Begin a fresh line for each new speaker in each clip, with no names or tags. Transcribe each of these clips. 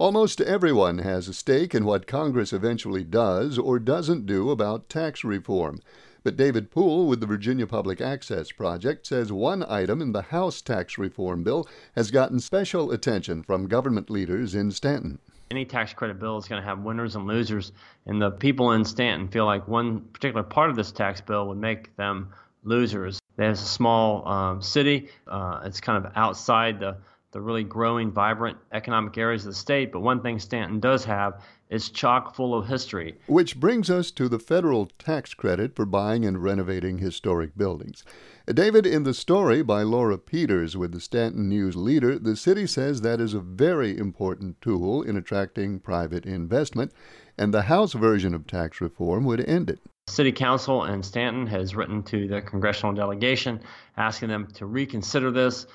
Almost everyone has a stake in what Congress eventually does or doesn't do about tax reform. But David Poole with the Virginia Public Access Project says one item in the House tax reform bill has gotten special attention from government leaders in Stanton.
Any tax credit bill is going to have winners and losers, and the people in Stanton feel like one particular part of this tax bill would make them losers. There's a small city. It's kind of outside the really growing, vibrant economic areas of the state. But one thing Stanton does have is chock full of history.
Which brings us to the federal tax credit for buying and renovating historic buildings. David, in the story by Laura Peters with the Stanton News Leader, the city says that is a very important tool in attracting private investment, and the House version of tax reform would end it.
City Council in Stanton has written to the congressional delegation asking them to reconsider this,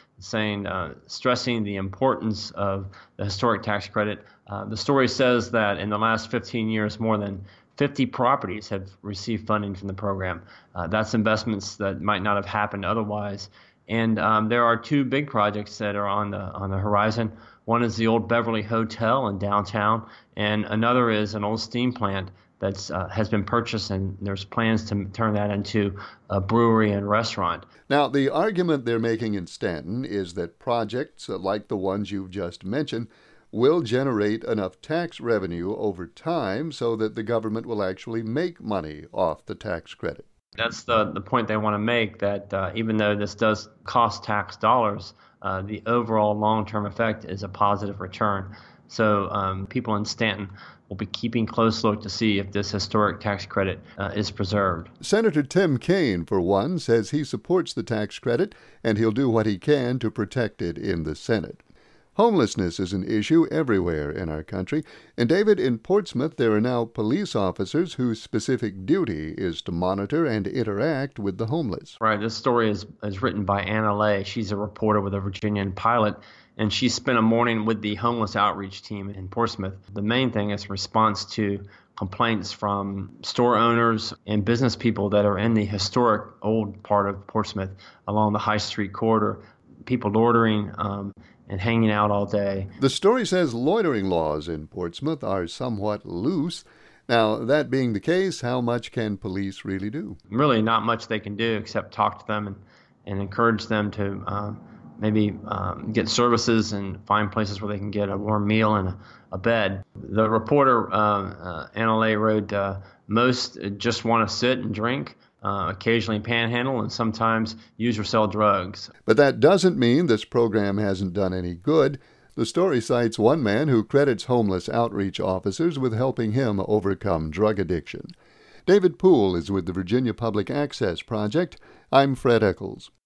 stressing the importance of the historic tax credit. The story says that in the last 15 years, more than 50 properties have received funding from the program. That's investments that might not have happened otherwise. And there are two big projects that are on the horizon. One is the old Beverly Hotel in downtown, and another is an old steam plant that has been purchased, and there's plans to turn that into a brewery and restaurant.
Now, the argument they're making in Stanton is that projects like the ones you've just mentioned will generate enough tax revenue over time so that the government will actually make money off the tax credit.
That's the point they want to make, that even though this does cost tax dollars, the overall long-term effect is a positive return. So people in Stanton will be keeping close look to see if this historic tax credit is preserved.
Senator Tim Kaine, for one, says he supports the tax credit and he'll do what he can to protect it in the Senate. Homelessness is an issue everywhere in our country. And David, in Portsmouth, there are now police officers whose specific duty is to monitor and interact with the homeless.
Right. This story is written by Anna Lay. She's a reporter with the Virginian Pilot, and she spent a morning with the homeless outreach team in Portsmouth. The main thing is response to complaints from store owners and business people that are in the historic old part of Portsmouth along the High Street corridor. People loitering and hanging out all day.
The story says loitering laws in Portsmouth are somewhat loose. Now, that being the case, how much can police really do?
Really not much they can do except talk to them and encourage them to maybe get services and find places where they can get a warm meal and a bed. The reporter, Anna Lay, wrote, most just want to sit and drink, occasionally panhandle, and sometimes use or sell drugs.
But that doesn't mean this program hasn't done any good. The story cites one man who credits homeless outreach officers with helping him overcome drug addiction. David Poole is with the Virginia Public Access Project. I'm Fred Eccles.